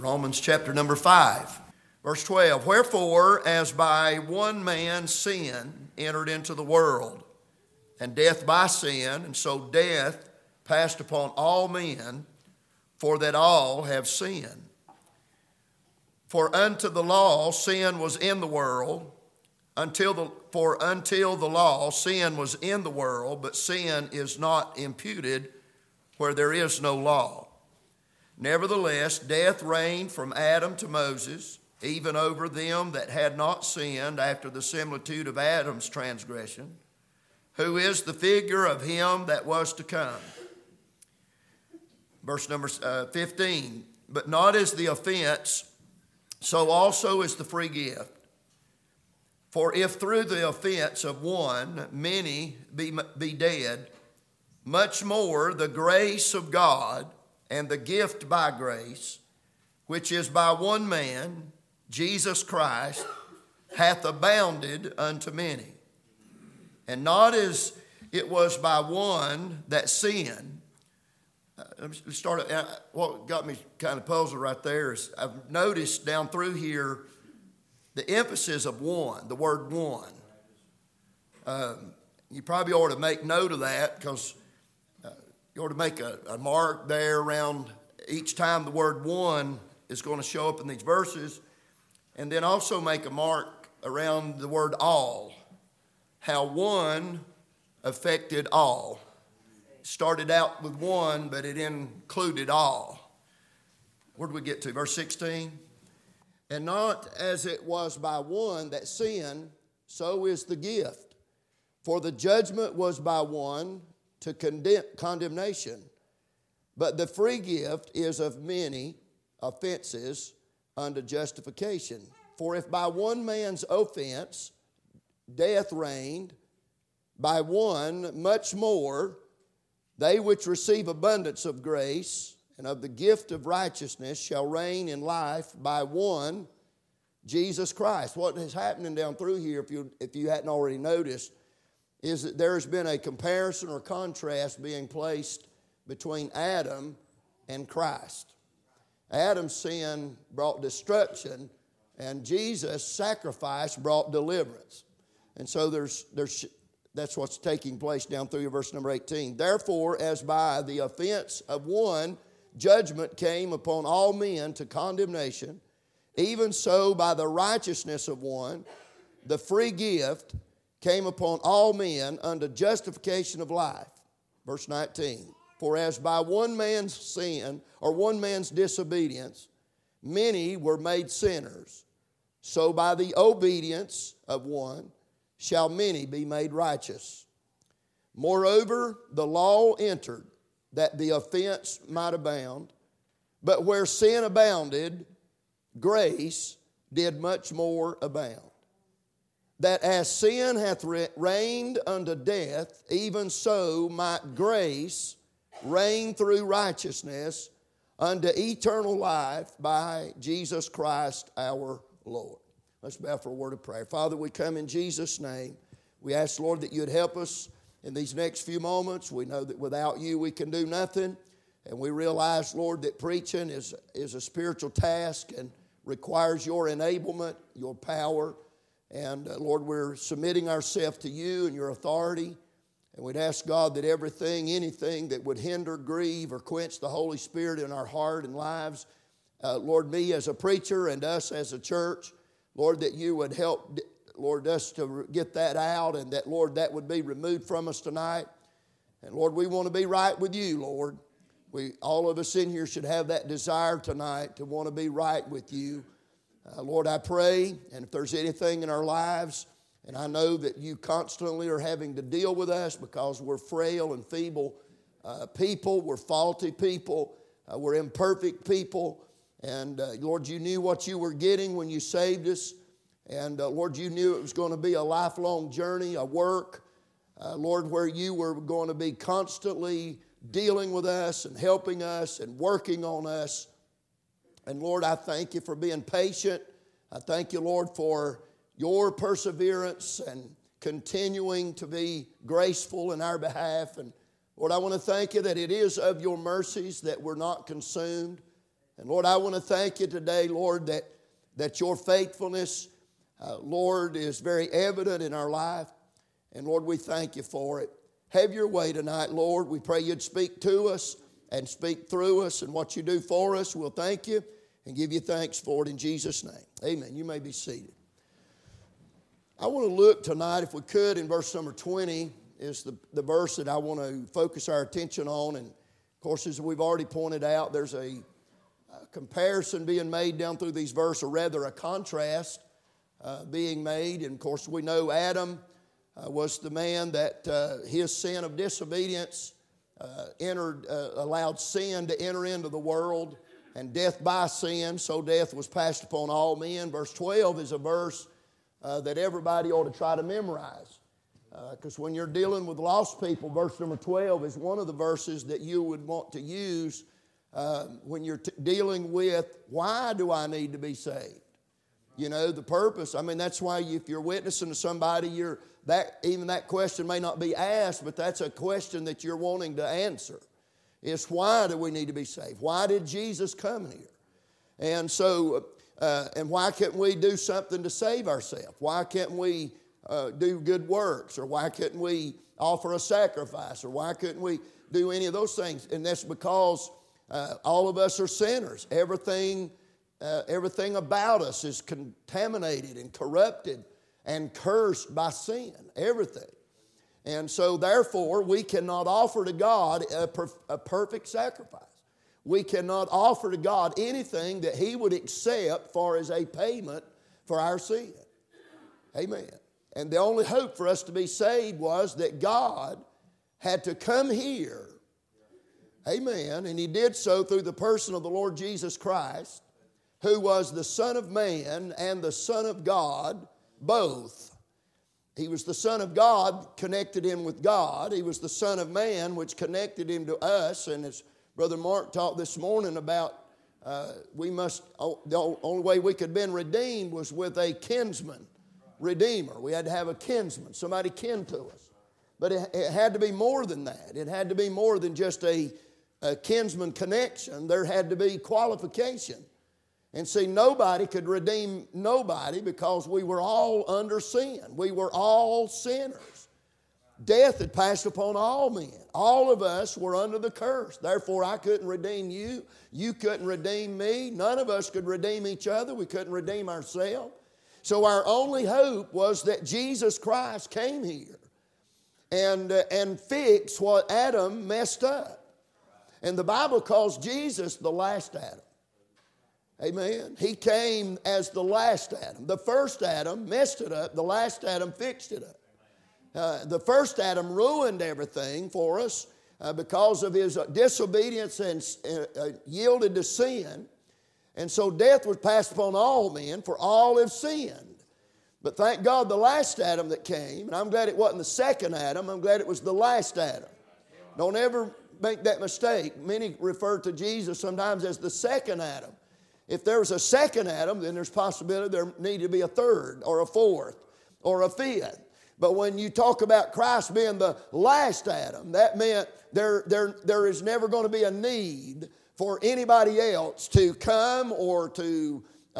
Romans chapter number 5, verse 12. Wherefore, as by one man sin entered into the world, and death by sin, and so death passed upon all men, for that all have sinned. For unto the law sin was in the world, until the law sin was in the world, but sin is not imputed where there is no law. Nevertheless, death reigned from Adam to Moses, even over them that had not sinned after the similitude of Adam's transgression, who is the figure of him that was to come. Verse number 15, but not as the offense, so also is the free gift. For if through the offense of one many be dead, much more the grace of God and the gift by grace, which is by one man, Jesus Christ, hath abounded unto many. And not as it was by one that sinned. What got me kind of puzzled right there is I've noticed down through here the emphasis of one, the word one. You probably ought to make note of that, because you ought to make a mark there around each time the word one is going to show up in these verses. And then also make a mark around the word all. How one affected all. Started out with one, but it included all. Where do we get to? Verse 16. And not as it was by one that sinned, so is the gift. For the judgment was by one to condemnation, but the free gift is of many offenses unto justification. For if by one man's offense death reigned, by one much more they which receive abundance of grace and of the gift of righteousness shall reign in life by one, Jesus Christ. What is happening down through here, if you hadn't already noticed, is that there has been a comparison or contrast being placed between Adam and Christ. Adam's sin brought destruction, and Jesus' sacrifice brought deliverance. And so that's what's taking place down through verse number 18. Therefore, as by the offense of one judgment came upon all men to condemnation, even so by the righteousness of one the free gift came upon all men unto justification of life. Verse 19. For as by one man's sin, or one man's disobedience, many were made sinners, so by the obedience of one shall many be made righteous. Moreover, the law entered, that the offense might abound. But where sin abounded, grace did much more abound. That as sin hath reigned unto death, even so might grace reign through righteousness unto eternal life by Jesus Christ our Lord. Let's bow for a word of prayer. Father, we come in Jesus' name. We ask, Lord, that you'd help us in these next few moments. We know that without you we can do nothing. And we realize, Lord, that preaching is a spiritual task and requires your enablement, your power. And Lord, we're submitting ourselves to you and your authority. And we'd ask God that anything that would hinder, grieve, or quench the Holy Spirit in our heart and lives, Lord, me as a preacher and us as a church, Lord, that you would help, Lord, us to get that out, and that, Lord, that would be removed from us tonight. And Lord, we want to be right with you, Lord. All of us in here should have that desire tonight to want to be right with you. Lord, I pray, and if there's anything in our lives, and I know that you constantly are having to deal with us because we're frail and feeble people, we're faulty people, we're imperfect people, and Lord, you knew what you were getting when you saved us, and Lord, you knew it was going to be a lifelong journey, a work, Lord, where you were going to be constantly dealing with us and helping us and working on us. And Lord, I thank you for being patient. I thank you, Lord, for your perseverance and continuing to be graceful in our behalf. And Lord, I want to thank you that it is of your mercies that we're not consumed. And Lord, I want to thank you today, Lord, that your faithfulness, Lord, is very evident in our life. And Lord, we thank you for it. Have your way tonight, Lord. We pray you'd speak to us and speak through us, and what you do for us, we'll thank you and give you thanks for it in Jesus' name. Amen. You may be seated. I want to look tonight, if we could, in verse number 20 is the verse that I want to focus our attention on. And of course, as we've already pointed out, there's a comparison being made down through these verses, or rather a contrast being made. And of course, we know Adam was the man that his sin of disobedience allowed sin to enter into the world, and death by sin, so death was passed upon all men. Verse 12 is a verse that everybody ought to try to memorize, because when you're dealing with lost people, verse number 12 is one of the verses that you would want to use when you're dealing with, why do I need to be saved? You know, the purpose. I mean, that's why if you're witnessing to somebody, even that question may not be asked, but that's a question that you're wanting to answer. It's why do we need to be saved? Why did Jesus come here? And so, and why can't we do something to save ourselves? Why can't we do good works? Or why couldn't we offer a sacrifice? Or why couldn't we do any of those things? And that's because all of us are sinners. Everything about us is contaminated and corrupted and cursed by sin. Everything. And so therefore, we cannot offer to God a perfect sacrifice. We cannot offer to God anything that He would accept for as a payment for our sin. Amen. And the only hope for us to be saved was that God had to come here. Amen. And He did so through the person of the Lord Jesus Christ, who was the Son of Man and the Son of God, both. He was the Son of God, connected Him with God. He was the Son of Man, which connected Him to us. And as Brother Mark talked this morning about, the only way we could have been redeemed was with a kinsman redeemer. We had to have a kinsman, somebody kin to us. But it had to be more than that. It had to be more than just a kinsman connection. There had to be qualification. And see, nobody could redeem nobody because we were all under sin. We were all sinners. Death had passed upon all men. All of us were under the curse. Therefore, I couldn't redeem you. You couldn't redeem me. None of us could redeem each other. We couldn't redeem ourselves. So our only hope was that Jesus Christ came here and fixed what Adam messed up. And the Bible calls Jesus the last Adam. Amen. He came as the last Adam. The first Adam messed it up. The last Adam fixed it up. The first Adam ruined everything for us because of his disobedience and yielded to sin. And so death was passed upon all men, for all have sinned. But thank God the last Adam that came, and I'm glad it wasn't the second Adam, I'm glad it was the last Adam. Don't ever make that mistake. Many refer to Jesus sometimes as the second Adam. If there was a second Adam, then there's possibility there needed to be a third or a fourth or a fifth. But when you talk about Christ being the last Adam, that meant there is never going to be a need for anybody else to come or to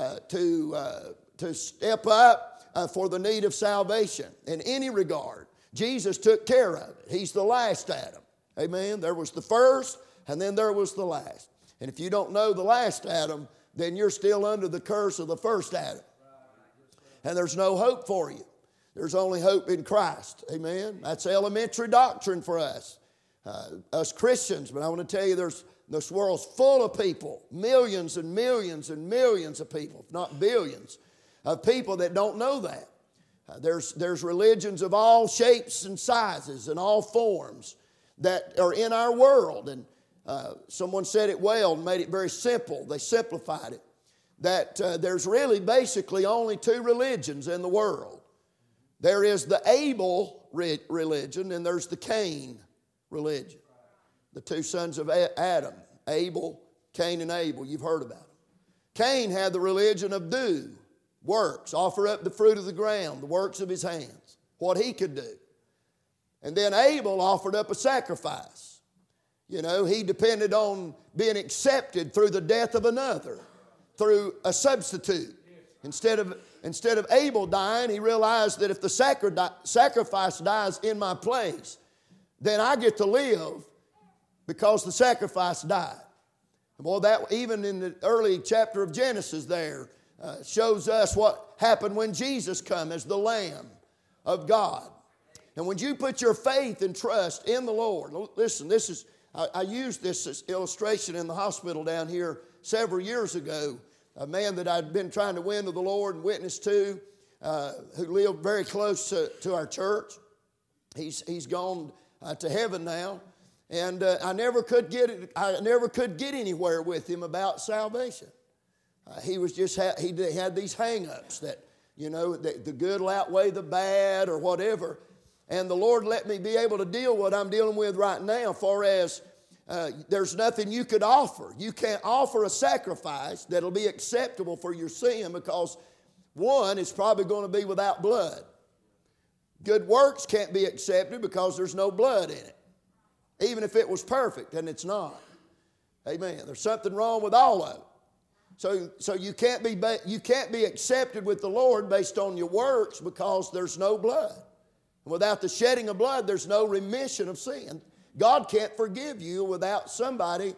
step up for the need of salvation in any regard. Jesus took care of it. He's the last Adam. Amen. There was the first, and then there was the last. And if you don't know the last Adam, then you're still under the curse of the first Adam. And there's no hope for you. There's only hope in Christ. Amen. That's elementary doctrine for us Christians. But I want to tell you, this world's full of people, millions and millions and millions of people, if not billions, of people that don't know that. There's religions of all shapes and sizes and all forms that are in our world. And someone said it well and made it very simple. They simplified it. That there's really basically only two religions in the world. There is the Abel religion and there's the Cain religion. The two sons of Adam, Abel, Cain and Abel, you've heard about them. Cain had the religion of do, works, offer up the fruit of the ground, the works of his hands, what he could do. And then Abel offered up a sacrifice. You know, he depended on being accepted through the death of another, through a substitute. Instead of Abel dying, he realized that if the sacrifice dies in my place, then I get to live because the sacrifice died. Well, that even in the early chapter of Genesis there shows us what happened when Jesus come as the Lamb of God. And when you put your faith and trust in the Lord, listen, I used this as illustration in the hospital down here several years ago. A man that I'd been trying to win to the Lord and witness to, who lived very close to our church. He's gone to heaven now, and I never could get anywhere with him about salvation. He was just he had these hang-ups that, you know, the good will outweigh the bad or whatever. And the Lord let me be able to deal with what I'm dealing with right now, far as there's nothing you could offer. You can't offer a sacrifice that'll be acceptable for your sin because, one, it's probably going to be without blood. Good works can't be accepted because there's no blood in it, even if it was perfect, and it's not. Amen. There's something wrong with all of it. So you can't be accepted with the Lord based on your works because there's no blood. And without the shedding of blood, there's no remission of sin. God can't forgive you without somebody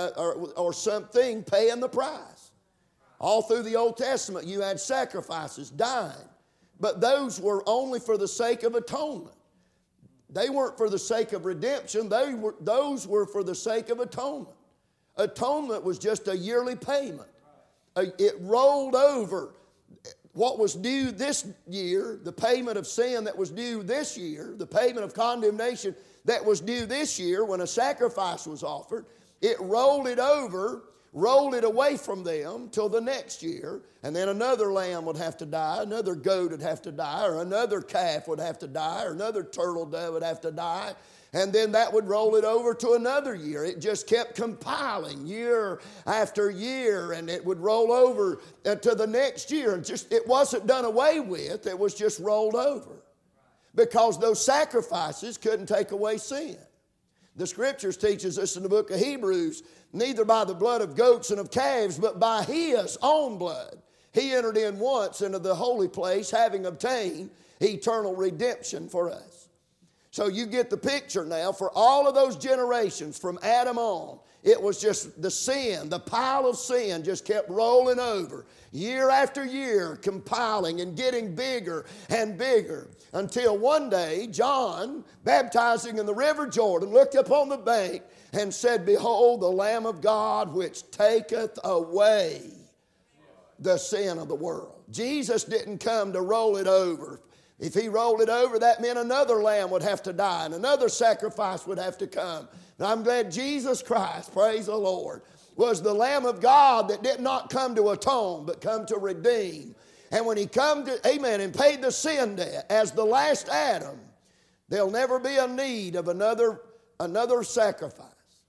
or something paying the price. All through the Old Testament, you had sacrifices, dying. But those were only for the sake of atonement. They weren't for the sake of redemption. Those were for the sake of atonement. Atonement was just a yearly payment. It rolled over what was due this year, the payment of sin that was due this year, the payment of condemnation that was due this year when a sacrifice was offered. It rolled it over, rolled it away from them till the next year, and then another lamb would have to die, another goat would have to die, or another calf would have to die, or another turtle dove would have to die, and then that would roll it over to another year. It just kept compiling year after year, and it would roll over to the next year, and it wasn't done away with, it was just rolled over. Because those sacrifices couldn't take away sin. The Scriptures teaches us in the book of Hebrews, neither by the blood of goats and of calves, but by His own blood. He entered in once into the holy place, having obtained eternal redemption for us. So you get the picture now. For all of those generations from Adam on, it was just the sin, the pile of sin just kept rolling over. Year after year, compiling and getting bigger and bigger. Until one day, John, baptizing in the river Jordan, looked upon the bank and said, "Behold, the Lamb of God, which taketh away the sin of the world." Jesus didn't come to roll it over. If He rolled it over, that meant another lamb would have to die and another sacrifice would have to come. And I'm glad Jesus Christ, praise the Lord, was the Lamb of God that did not come to atone, but come to redeem. And when He come to, amen, and paid the sin debt as the last Adam, there'll never be a need of another sacrifice.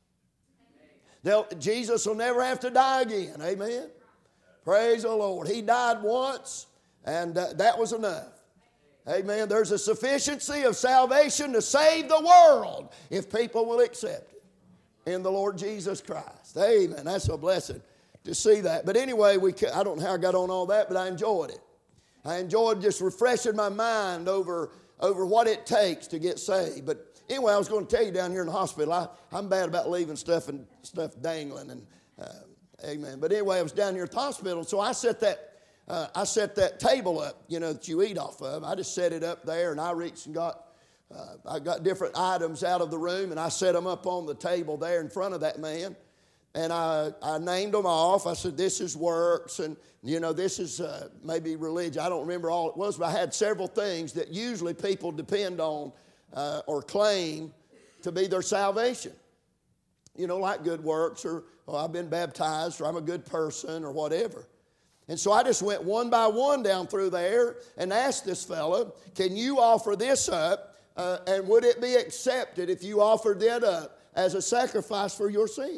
Jesus will never have to die again, amen. Praise the Lord. He died once, and that was enough. Amen. There's a sufficiency of salvation to save the world if people will accept it in the Lord Jesus Christ. Amen. That's a blessing to see that. But anyway, I don't know how I got on all that, but I enjoyed it. I enjoyed just refreshing my mind over what it takes to get saved. But anyway, I was going to tell you down here in the hospital, I'm bad about leaving stuff dangling. And amen. But anyway, I was down here at the hospital, so I set that table up, you know, that you eat off of. I just set it up there, and I reached and I got different items out of the room, and I set them up on the table there in front of that man. And I named them off. I said, this is works, and, you know, this is maybe religion. I don't remember all it was, but I had several things that usually people depend on or claim to be their salvation. You know, like good works, or I've been baptized, or I'm a good person, or whatever. And so I just went one by one down through there and asked this fellow, can you offer this up, and would it be accepted if you offered that up as a sacrifice for your sin?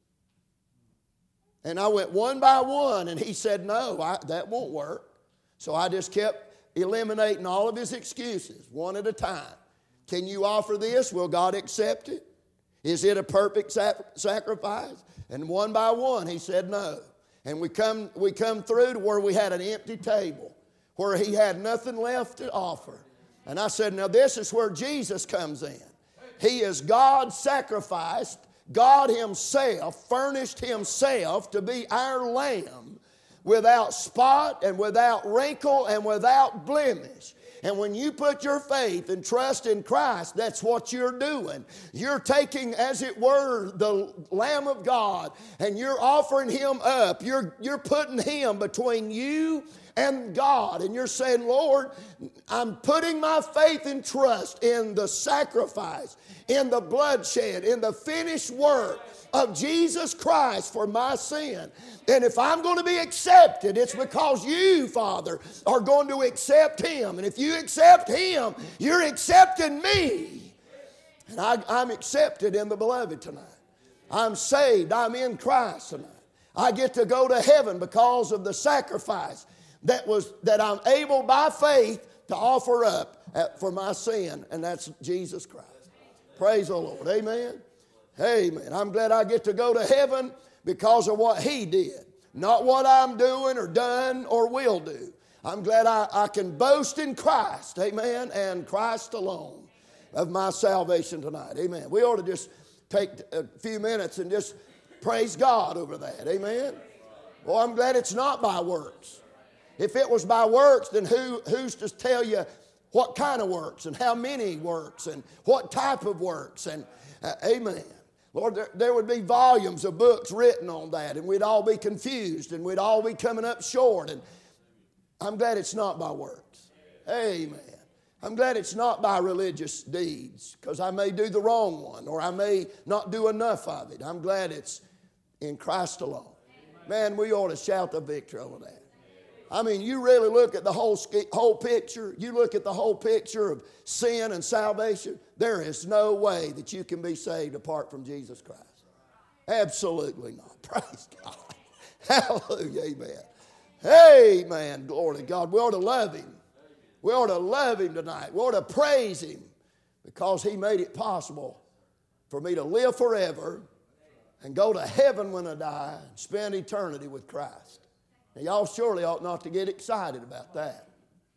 And I went one by one, and he said, no, that won't work. So I just kept eliminating all of his excuses, one at a time. Can you offer this? Will God accept it? Is it a perfect sacrifice? And one by one, he said no. And we come through to where we had an empty table, where he had nothing left to offer. And I said, now this is where Jesus comes in. He is God sacrificed. God himself furnished himself to be our lamb without spot and without wrinkle and without blemish. And when you put your faith and trust in Christ, that's what you're doing. You're taking, as it were, the Lamb of God, and you're offering him up. You're putting him between you and God. And you're saying, Lord, I'm putting my faith and trust in the sacrifice, in the bloodshed, in the finished work of Jesus Christ for my sin. And if I'm going to be accepted, it's because you, Father, are going to accept him. And if you accept him, you're accepting me. And I'm accepted in the beloved tonight. I'm saved. I'm in Christ tonight. I get to go to heaven because of the sacrifice that I'm able by faith to offer up for my sin, and that's Jesus Christ. Praise the Lord. Amen. Amen. I'm glad I get to go to heaven because of what he did, not what I'm doing or done or will do. I'm glad I can boast in Christ, amen, and Christ alone of my salvation tonight. Amen. We ought to just take a few minutes and just praise God over that. Amen. Well, I'm glad it's not by works. If it was by works, then who's to tell you what kind of works and how many works and what type of works? And amen. Lord, there would be volumes of books written on that, and we'd all be confused, and we'd all be coming up short. And I'm glad it's not by works. Amen. I'm glad it's not by religious deeds, because I may do the wrong one, or I may not do enough of it. I'm glad it's in Christ alone. Man, we ought to shout the victory over that. I mean, you really look at the whole picture. You look at the whole picture of sin and salvation. There is no way that you can be saved apart from Jesus Christ. Absolutely not. Praise God. Hallelujah. Amen. Amen. Glory to God. We ought to love him. We ought to love him tonight. We ought to praise him because he made it possible for me to live forever and go to heaven when I die and spend eternity with Christ. Now, y'all surely ought not to get excited about that.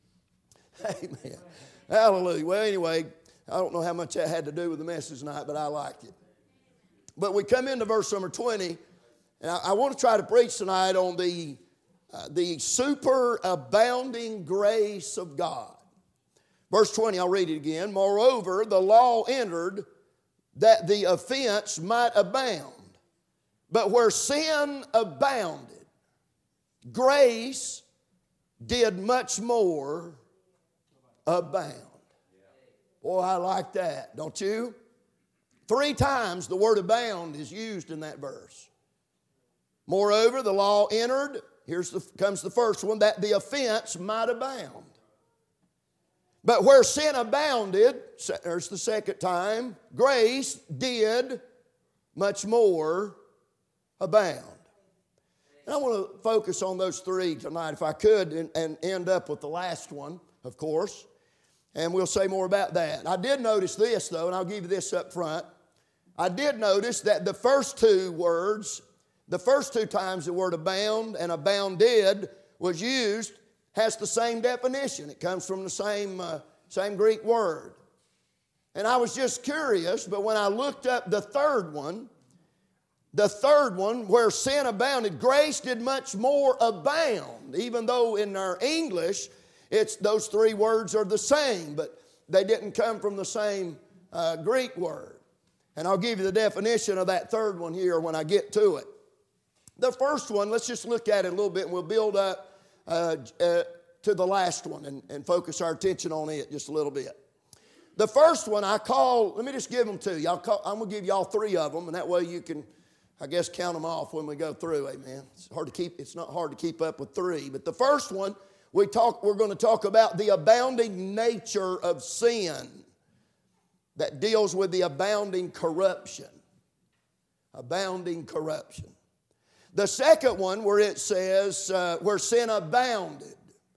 Amen. Hallelujah. Well, anyway, I don't know how much that had to do with the message tonight, but I liked it. But we come into verse number 20, and I want to try to preach tonight on the superabounding grace of God. Verse 20, I'll read it again. Moreover, the law entered that the offense might abound. But where sin abounded, grace did much more abound. Boy, I like that, don't you? 3 times the word abound is used in that verse. Moreover, the law entered, comes the first one, that the offense might abound. But where sin abounded, there's the second time, grace did much more abound. And I want to focus on those 3 tonight, if I could, and end up with the last one, of course. And we'll say more about that. I did notice this, though, and I'll give you this up front. I did notice that the first 2 words, the first 2 times the word abound and abounded was used, has the same definition. It comes from the same Greek word. And I was just curious, but when I looked up the third one, where sin abounded, grace did much more abound. Even though in our English, those 3 words are the same, but they didn't come from the same Greek word. And I'll give you the definition of that third one here when I get to it. The first one, let's just look at it a little bit, and we'll build up to the last one and focus our attention on it just a little bit. The first one let me just give them to you. I'm going to give y'all 3 of them, and that way you can, I guess, count them off when we go through. Amen. It's not hard to keep up with 3. But the first one, we're going to talk about the abounding nature of sin that deals with the abounding corruption. Abounding corruption. The second one, where it says, where sin abounded.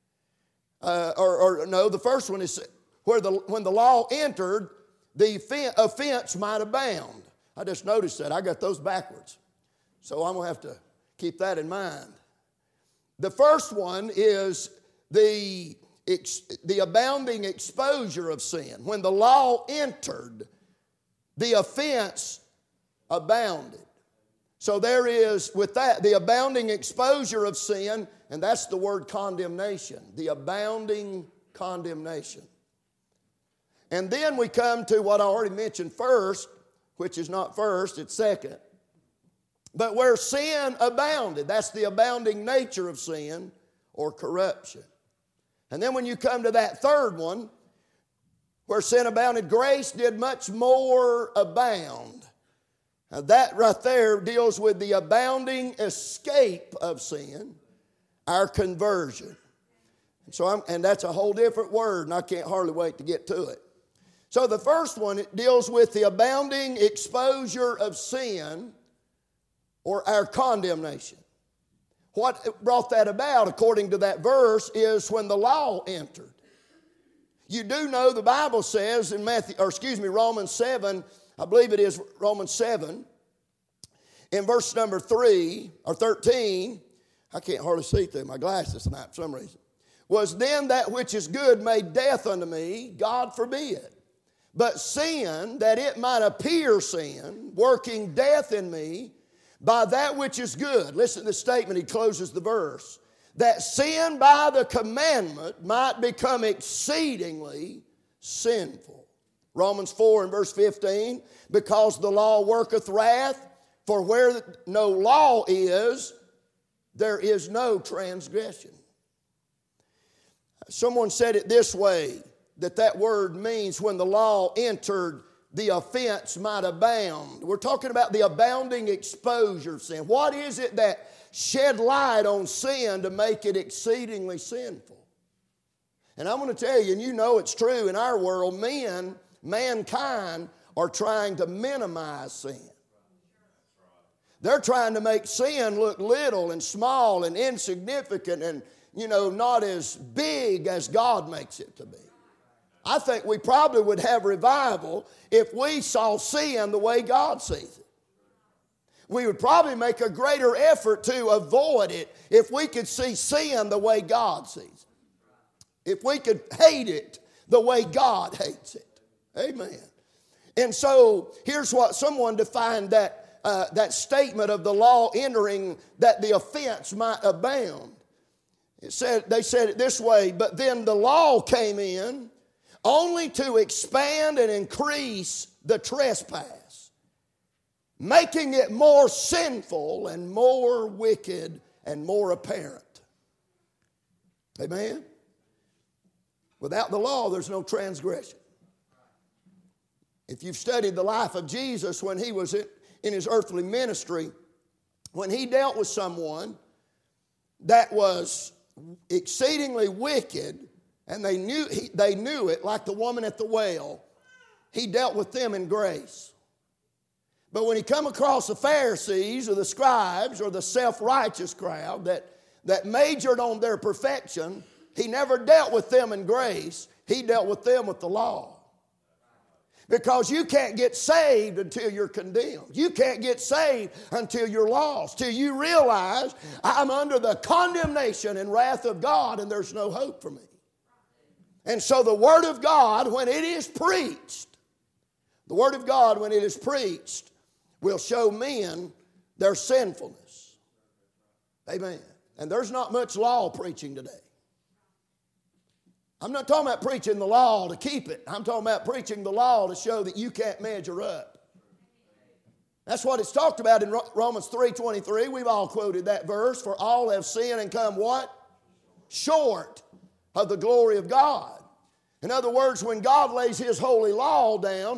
The first one is when the law entered, the offense might abound. I just noticed that. I got those backwards. So I'm going to have to keep that in mind. The first one is the abounding exposure of sin. When the law entered, the offense abounded. So there is, with that, the abounding exposure of sin, and that's the word condemnation, the abounding condemnation. And then we come to what I already mentioned first, which is not first, it's second. But where sin abounded, that's the abounding nature of sin or corruption. And then when you come to that third one, where sin abounded, grace did much more abound. Now that right there deals with the abounding escape of sin, our conversion. And that's a whole different word, and I can't hardly wait to get to it. So the first one, it deals with the abounding exposure of sin or our condemnation. What brought that about, according to that verse, is when the law entered. You do know the Bible says in Romans 7, I believe it is Romans 7, in verse number 3 or 13, I can't hardly see through my glasses tonight for some reason. Was then that which is good made death unto me? God forbid. But sin, that it might appear sin, working death in me, by that which is good. Listen to the statement, he closes the verse. That sin by the commandment might become exceedingly sinful. Romans 4 and verse 15, because the law worketh wrath, for where no law is, there is no transgression. Someone said it this way, that word means when the law entered, the offense might abound. We're talking about the abounding exposure of sin. What is it that shed light on sin to make it exceedingly sinful? And I'm going to tell you, and you know it's true in our world, mankind are trying to minimize sin. They're trying to make sin look little and small and insignificant and, not as big as God makes it to be. I think we probably would have revival if we saw sin the way God sees it. We would probably make a greater effort to avoid it if we could see sin the way God sees it. If we could hate it the way God hates it. Amen. And so here's what someone defined that statement of the law entering, that the offense might abound. They said it this way, but then the law came in only to expand and increase the trespass, making it more sinful and more wicked and more apparent. Amen? Without the law, there's no transgression. If you've studied the life of Jesus when he was in his earthly ministry, when he dealt with someone that was exceedingly wicked, and they knew it, like the woman at the well, he dealt with them in grace. But when he come across the Pharisees or the scribes or the self-righteous crowd that majored on their perfection, he never dealt with them in grace. He dealt with them with the law. Because you can't get saved until you're condemned. You can't get saved until you're lost, till you realize I'm under the condemnation and wrath of God and there's no hope for me. And so the Word of God, when it is preached, will show men their sinfulness. Amen. And there's not much law preaching today. I'm not talking about preaching the law to keep it. I'm talking about preaching the law to show that you can't measure up. That's what it's talked about in Romans 3:23. We've all quoted that verse. For all have sinned and come what? Short of the glory of God. In other words, when God lays His holy law down,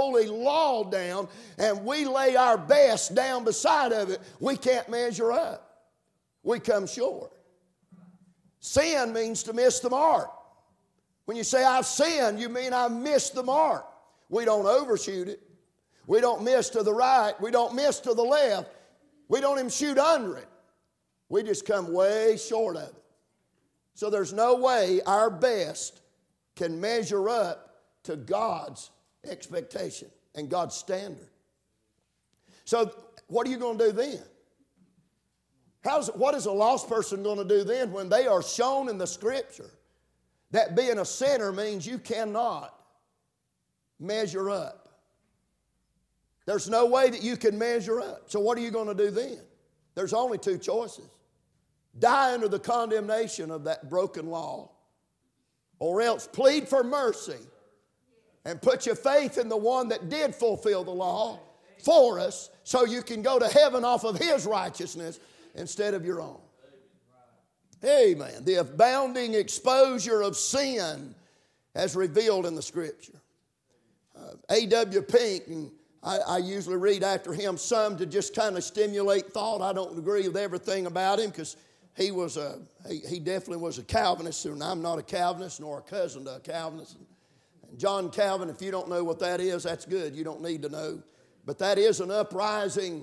and we lay our best down beside of it, we can't measure up. We come short. Sin means to miss the mark. When you say I've sinned, you mean I've missed the mark. We don't overshoot it. We don't miss to the right. We don't miss to the left. We don't even shoot under it. We just come way short of it. So there's no way our best can measure up to God's expectation and God's standard. So what are you going to do then? What is a lost person going to do then when they are shown in the Scripture that being a sinner means you cannot measure up? There's no way that you can measure up. So what are you going to do then? There's only two choices. Die under the condemnation of that broken law, or else plead for mercy and put your faith in the one that did fulfill the law for us so you can go to heaven off of His righteousness instead of your own. Amen. The abounding exposure of sin as revealed in the Scripture. A.W. Pink, and I usually read after him some to just kind of stimulate thought. I don't agree with everything about him because he definitely was a Calvinist, and I'm not a Calvinist nor a cousin to a Calvinist. And John Calvin, if you don't know what that is, that's good. You don't need to know. But that is an uprising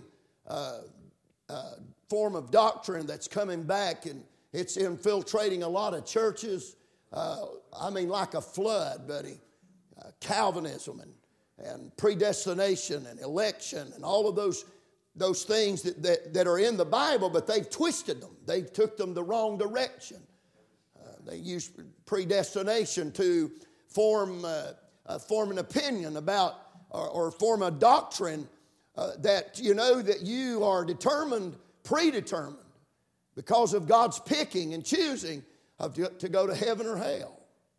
form of doctrine that's coming back, and it's infiltrating a lot of churches. Like a flood, buddy. Calvinism and predestination and election and all of those things that are in the Bible, but they've twisted them. They've took them the wrong direction. They use predestination to form an opinion about or form a doctrine that you know that you are predetermined because of God's picking and choosing to go to heaven or hell.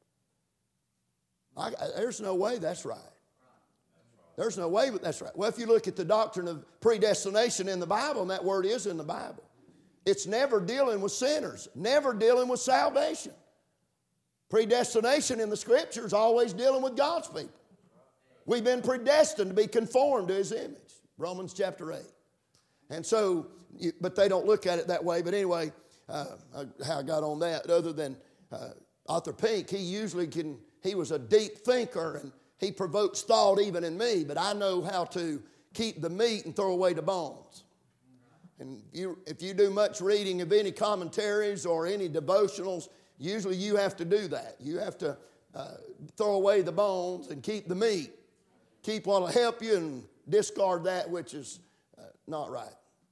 There's no way that's right. There's no way but that's right. Well, if you look at the doctrine of predestination in the Bible, and that word is in the Bible, it's never dealing with sinners, never dealing with salvation. Predestination in the Scripture is always dealing with God's people. We've been predestined to be conformed to His image, Romans chapter 8. And so, but they don't look at it that way. But anyway, how I got on that, other than Arthur Pink, he was a deep thinker, and he provokes thought even in me, but I know how to keep the meat and throw away the bones. And if you do much reading of any commentaries or any devotionals, usually you have to do that. You have to throw away the bones and keep the meat. Keep what will help you and discard that which is not right.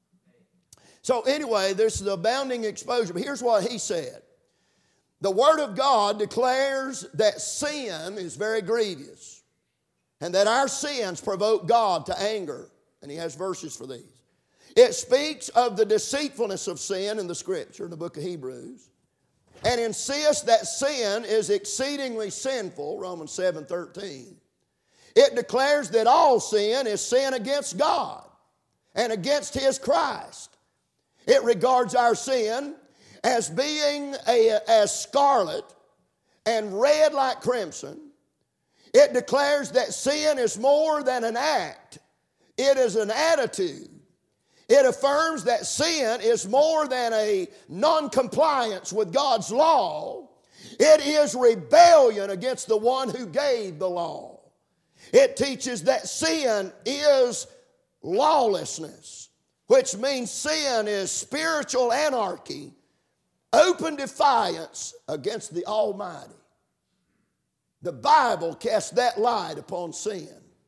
So anyway, there's the abounding exposure. But here's what he said. The Word of God declares that sin is very grievous and that our sins provoke God to anger. And he has verses for these. It speaks of the deceitfulness of sin in the Scripture, in the book of Hebrews, and insists that sin is exceedingly sinful, Romans 7:13. It declares that all sin is sin against God and against His Christ. It regards our sin as being as scarlet and red like crimson. It declares that sin is more than an act. It is an attitude. It affirms that sin is more than a non-compliance with God's law. It is rebellion against the one who gave the law. It teaches that sin is lawlessness, which means sin is spiritual anarchy, open defiance against the Almighty. The Bible casts that light upon sin.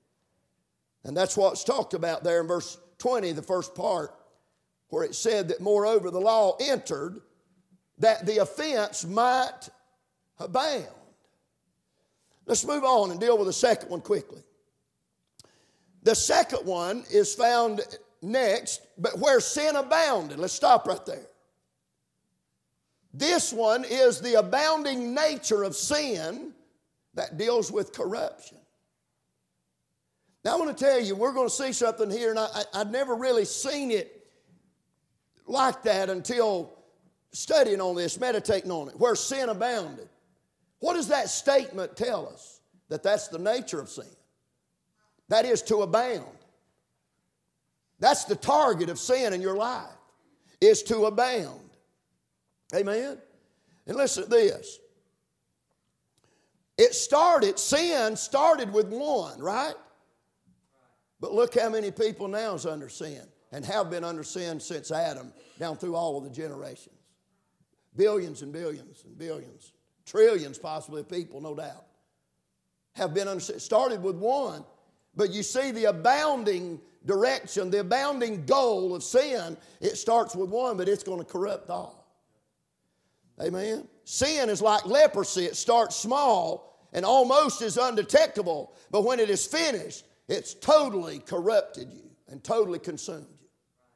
And that's what's talked about there in verse 20, the first part, where it said that moreover the law entered that the offense might abound. Let's move on and deal with the second one quickly. The second one is found next, but where sin abounded. Let's stop right there. This one is the abounding nature of sin that deals with corruption. Now I want to tell you, we're going to see something here, and I'd never really seen it like that until studying on this, meditating on it, where sin abounded. What does that statement tell us? That that's the nature of sin. That is to abound. That's the target of sin in your life, is to abound. Amen? And listen to this. Sin started with one, right? But look how many people now is under sin and have been under sin since Adam down through all of the generations. Billions and billions and billions, trillions possibly of people, no doubt, have been under sin. It started with one, but you see the abounding direction, the abounding goal of sin, it starts with one, but it's going to corrupt all. Amen? Sin is like leprosy. It starts small and almost is undetectable, but when it is finished, it's totally corrupted you and totally consumed you.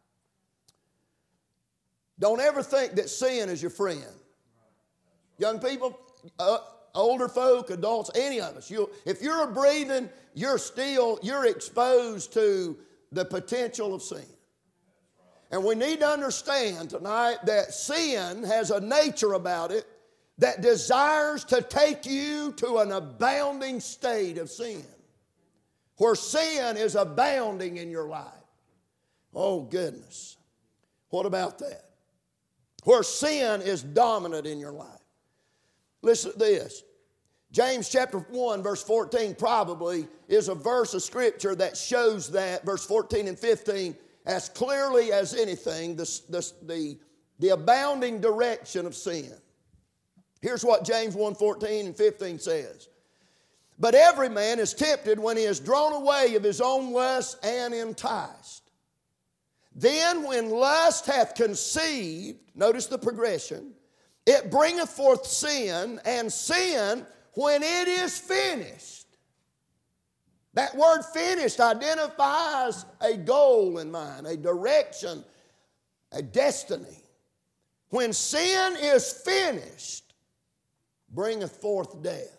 Don't ever think that sin is your friend. Young people, older folk, adults, any of us, if you're breathing, you're exposed to the potential of sin. And we need to understand tonight that sin has a nature about it that desires to take you to an abounding state of sin, where sin is abounding in your life. Oh, goodness. What about that? Where sin is dominant in your life. Listen to this. James chapter 1 verse 14 probably is a verse of Scripture that shows that, verse 14 and 15, as clearly as anything, the abounding direction of sin. Here's what James 1:14 and 15 says. But every man is tempted when he is drawn away of his own lust and enticed. Then when lust hath conceived, notice the progression, it bringeth forth sin, and sin, when it is finished. That word finished identifies a goal in mind, a direction, a destiny. When sin is finished, bringeth forth death.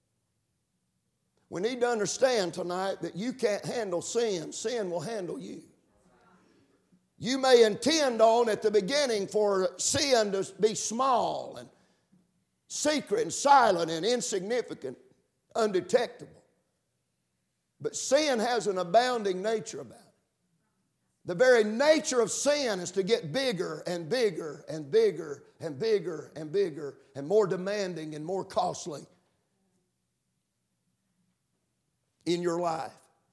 We need to understand tonight that you can't handle sin. Sin will handle you. You may intend on at the beginning for sin to be small and secret and silent and insignificant, undetectable. But sin has an abounding nature about it. The very nature of sin is to get bigger and bigger and bigger and bigger and bigger and more demanding and more costly in your life.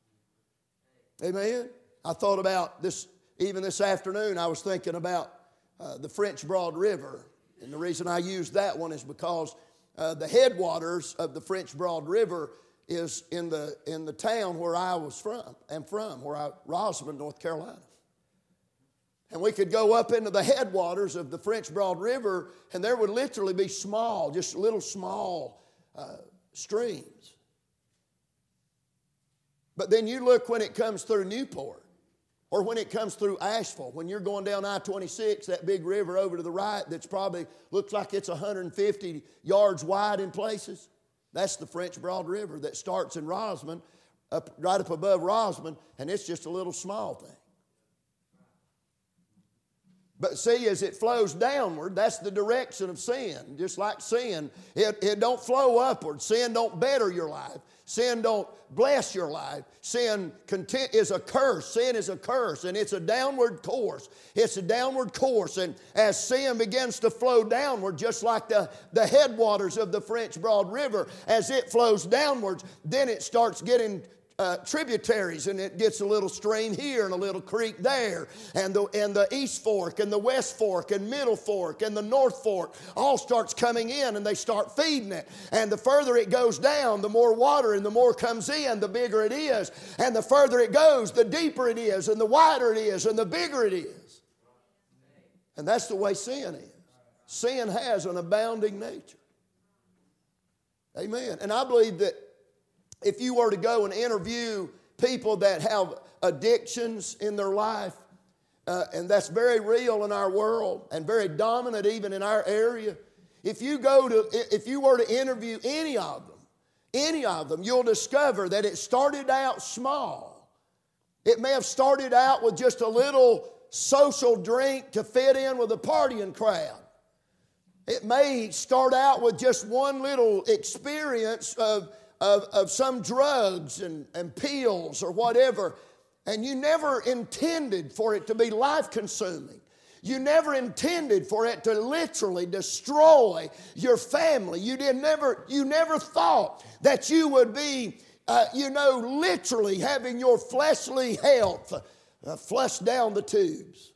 Amen? I thought about this, even this afternoon, I was thinking about the French Broad River. And the reason I use that one is because the headwaters of the French Broad River is in the town where I am from, Rosamond, North Carolina. And we could go up into the headwaters of the French Broad River, and there would literally be small, just little small streams. But then you look when it comes through Newport, or when it comes through Asheville, when you're going down I-26, that big river over to the right that's probably looks like it's 150 yards wide in places. That's the French Broad River that starts in Rosamond, right up above Rosamond, and it's just a little small thing. But see, as it flows downward, that's the direction of sin. Just like sin, it don't flow upward. Sin don't better your life. Sin don't bless your life. Sin is a curse. Sin is a curse, and it's a downward course. It's a downward course, and as sin begins to flow downward, just like the headwaters of the French Broad River, as it flows downwards, then it starts getting tributaries, and it gets a little stream here and a little creek there, and the East Fork and the West Fork and Middle Fork and the North Fork all starts coming in, and they start feeding it. And the further it goes down, the more water and the more comes in, the bigger it is. And the further it goes, the deeper it is, and the wider it is, and the bigger it is. And that's the way sin is. Sin has an abounding nature. Amen. And I believe that if you were to go and interview people that have addictions in their life, and that's very real in our world and very dominant even in our area, if you were to interview any of them, you'll discover that it started out small. It may have started out with just a little social drink to fit in with a partying crowd. It may start out with just one little experience of some drugs and pills or whatever, and you never intended for it to be life-consuming. You never intended for it to literally destroy your family. You never thought that you would be, literally having your fleshly health flushed down the tubes,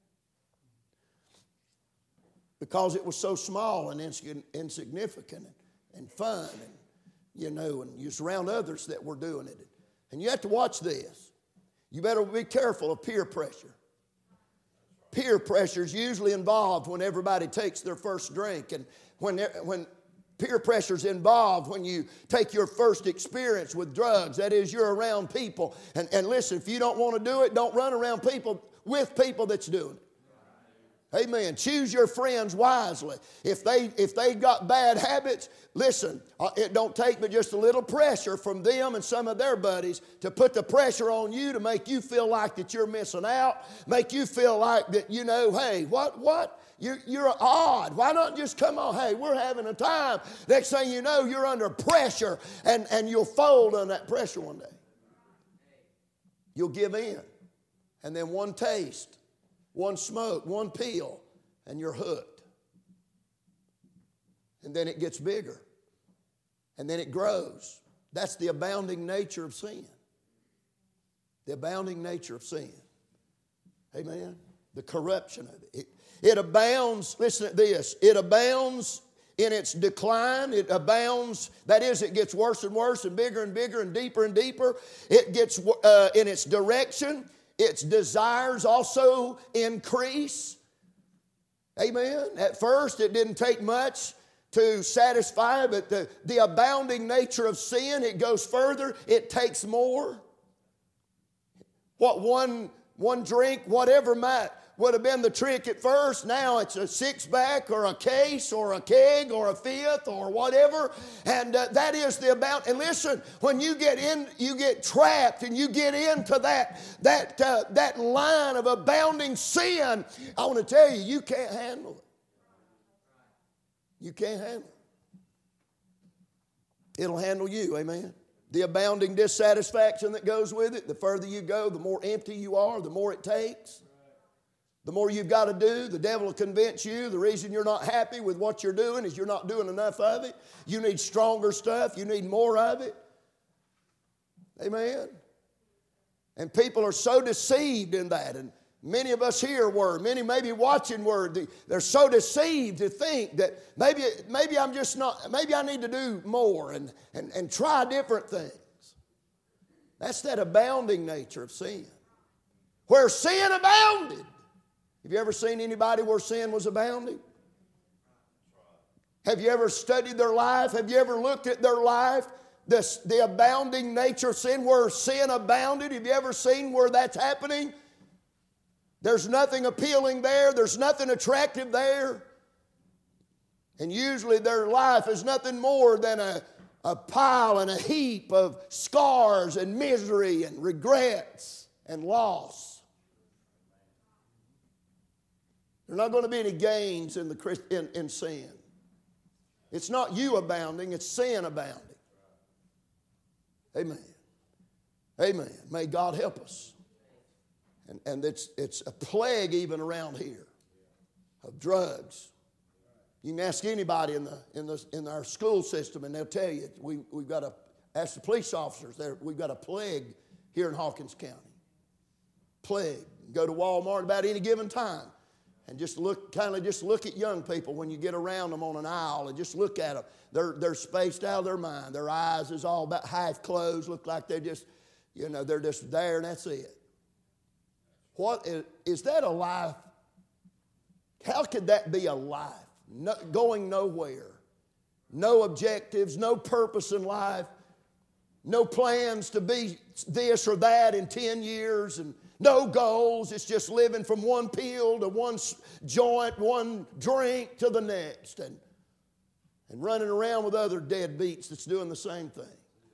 because it was so small and insignificant and fun, and you surround others that were doing it. And you have to watch this. You better be careful of peer pressure. Peer pressure is usually involved when everybody takes their first drink, and when peer pressure is involved when you take your first experience with drugs. That is, you're around people. And listen, if you don't want to do it, don't run around people with people that's doing it. Amen. Choose your friends wisely. If they got bad habits, listen, it don't take but just a little pressure from them and some of their buddies to put the pressure on you to make you feel like that you're missing out, make you feel like that, you know, hey, what? You're odd. Why not just come on? Hey, we're having a time. Next thing you know, you're under pressure, and you'll fold under that pressure one day. You'll give in. And then one taste, one smoke, one pill, and you're hooked. And then it gets bigger. And then it grows. That's the abounding nature of sin. The abounding nature of sin. Amen? The corruption of it. It abounds, listen to this, it abounds in its decline. It abounds, that is, it gets worse and worse and bigger and bigger and deeper. It gets in its direction. Its desires also increase. Amen. At first, it didn't take much to satisfy, but the abounding nature of sin, it goes further. It takes more. What one drink, whatever would have been the trick at first, now it's a six-pack or a case or a keg or a fifth or whatever, and that is the amount. And listen, when you get trapped and you get into that line of abounding sin, I want to tell you, you can't handle it. You can't handle it. It'll handle you, amen. The abounding dissatisfaction that goes with it, the further you go, the more empty you are, the more it takes. The more you've got to do, the devil will convince you the reason you're not happy with what you're doing is you're not doing enough of it. You need stronger stuff. You need more of it. Amen. And people are so deceived in that. And many of us here were, many maybe watching were, they're so deceived to think that maybe I'm just not, maybe I need to do more and try different things. That's that abounding nature of sin. Where sin abounded. Have you ever seen anybody where sin was abounding? Have you ever studied their life? Have you ever looked at their life? The abounding nature of sin, where sin abounded. Have you ever seen where that's happening? There's nothing appealing there. There's nothing attractive there. And usually their life is nothing more than a pile and a heap of scars and misery and regrets and loss. There's not going to be any gains in sin. It's not you abounding, it's sin abounding. Amen. Amen. May God help us. And it's a plague even around here of drugs. You can ask anybody in our school system, and they'll tell you we've got ask the police officers there. We've got a plague here in Hawkins County. Plague. Go to Walmart about any given time. And just look at young people when you get around them on an aisle and just look at them. They're spaced out of their mind. Their eyes is all about half closed, look like they're just there and that's it. What is that a life? How could that be a life? Going nowhere. No objectives, no purpose in life, no plans to be this or that in 10 years, and no goals. It's just living from one pill to one joint, one drink to the next, and running around with other deadbeats that's doing the same thing.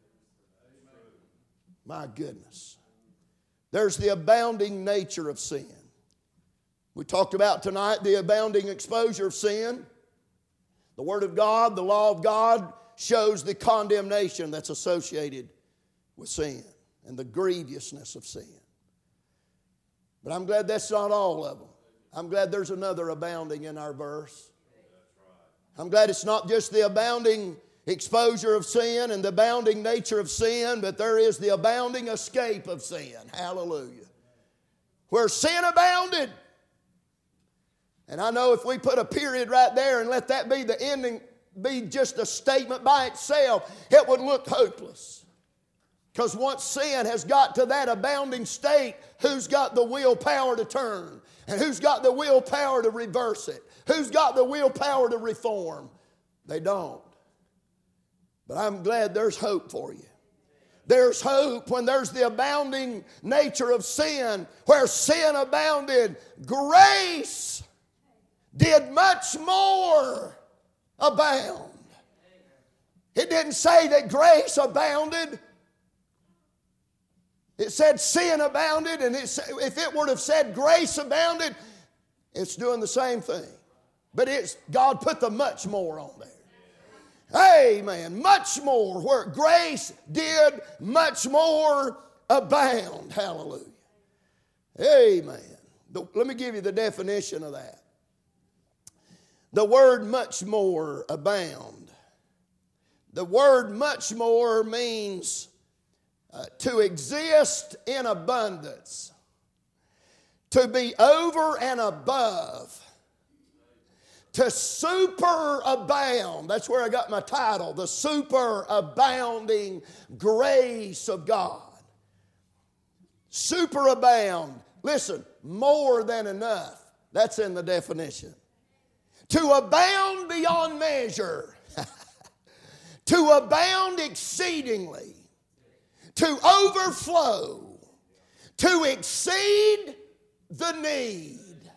My goodness. There's the abounding nature of sin. We talked about tonight the abounding exposure of sin. The Word of God, the law of God, shows the condemnation that's associated with sin and the grievousness of sin. But I'm glad that's not all of them. I'm glad there's another abounding in our verse. I'm glad it's not just the abounding exposure of sin and the abounding nature of sin, but there is the abounding escape of sin. Hallelujah. Where sin abounded. And I know if we put a period right there and let that be the ending, be just a statement by itself, it would look hopeless. Because once sin has got to that abounding state, who's got the willpower to turn? And who's got the willpower to reverse it? Who's got the willpower to reform? They don't. But I'm glad there's hope for you. There's hope when there's the abounding nature of sin. Where sin abounded, grace did much more abound. It didn't say that grace abounded. It said sin abounded, and if it would have said grace abounded, it's doing the same thing. But God put the much more on there. Amen. Much more, where grace did much more abound. Hallelujah. Amen. Let me give you the definition of that. The word much more, abound. The word much more means to exist in abundance, to be over and above, to superabound. That's where I got my title, the superabounding grace of God. Superabound. Listen, more than enough. That's in the definition. To abound beyond measure. To abound exceedingly. To overflow. To exceed the need.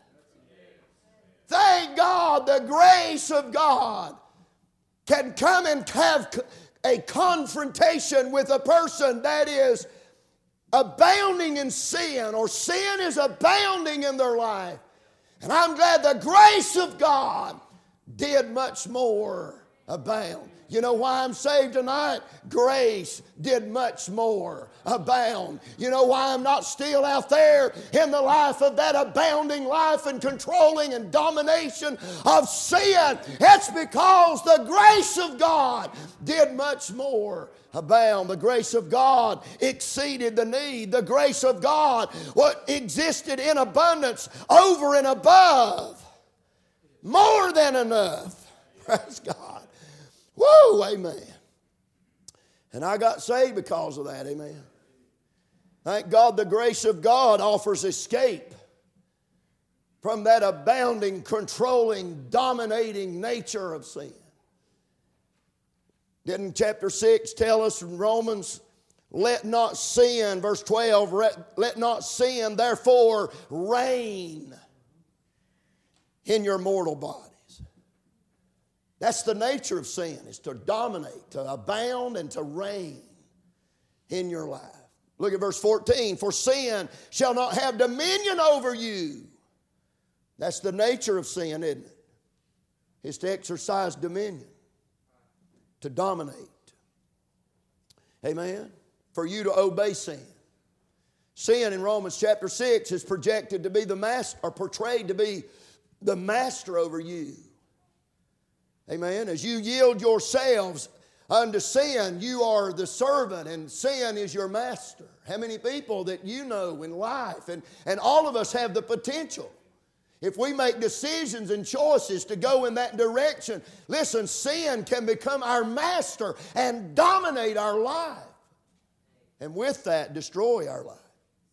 Thank God the grace of God can come and have a confrontation with a person that is abounding in sin, or sin is abounding in their life. And I'm glad the grace of God did much more abound. You know why I'm saved tonight? Grace did much more abound. You know why I'm not still out there in the life of that abounding life and controlling and domination of sin? It's because the grace of God did much more abound. The grace of God exceeded the need. The grace of God, what existed in abundance, over and above, more than enough. Praise God. Woo, amen. And I got saved because of that, amen. Thank God the grace of God offers escape from that abounding, controlling, dominating nature of sin. Didn't chapter 6 tell us in Romans, let not sin, verse 12, let not sin therefore reign in your mortal body. That's the nature of sin, is to dominate, to abound, and to reign in your life. Look at verse 14. For sin shall not have dominion over you. That's the nature of sin, isn't it? It's to exercise dominion, to dominate. Amen? For you to obey sin. Sin in Romans chapter 6 is projected to be the master, or portrayed to be the master over you. Amen. As you yield yourselves unto sin, you are the servant, and sin is your master. How many people that you know in life, and all of us have the potential. If we make decisions and choices to go in that direction, listen, sin can become our master and dominate our life. And with that, destroy our life.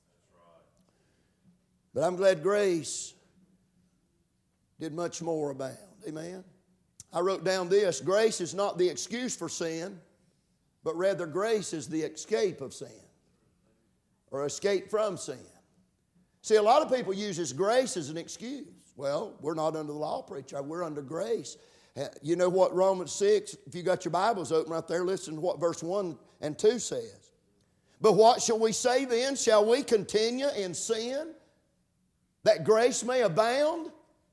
But I'm glad grace did much more abound. Amen. I wrote down this: grace is not the excuse for sin, but rather grace is the escape of sin, or escape from sin. See, a lot of people use this grace as an excuse. Well, we're not under the law, preacher. We're under grace. You know what Romans 6, if you got your Bibles open right there, listen to what verse 1 and 2 says. But what shall we say then? Shall we continue in sin that grace may abound?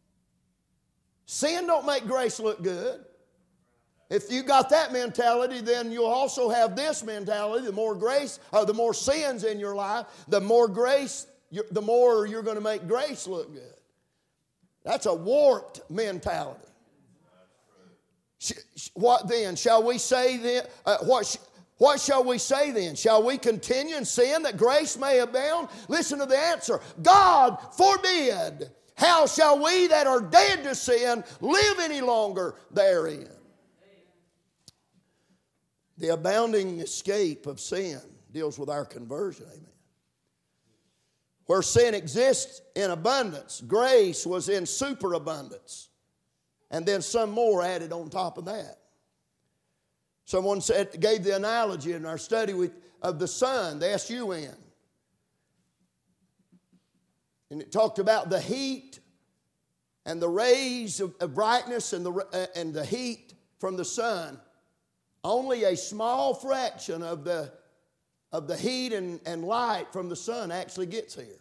Sin don't make grace look good. If you got that mentality, then you'll also have this mentality. The more grace, or the more sins in your life, the more grace, the more you're going to make grace look good. That's a warped mentality. What then? Shall we say then? What shall we say then? Shall we continue in sin that grace may abound? Listen to the answer. God forbid. How shall we that are dead to sin live any longer therein? The abounding escape of sin Deals with our conversion, amen. Where sin exists in abundance, grace was in superabundance. And then some more added on top of that. Someone gave the analogy in our study of the sun, the S-U-N. And it talked about the heat and the rays of brightness and the heat from the sun. Only a small fraction of the heat and light from the sun actually gets here.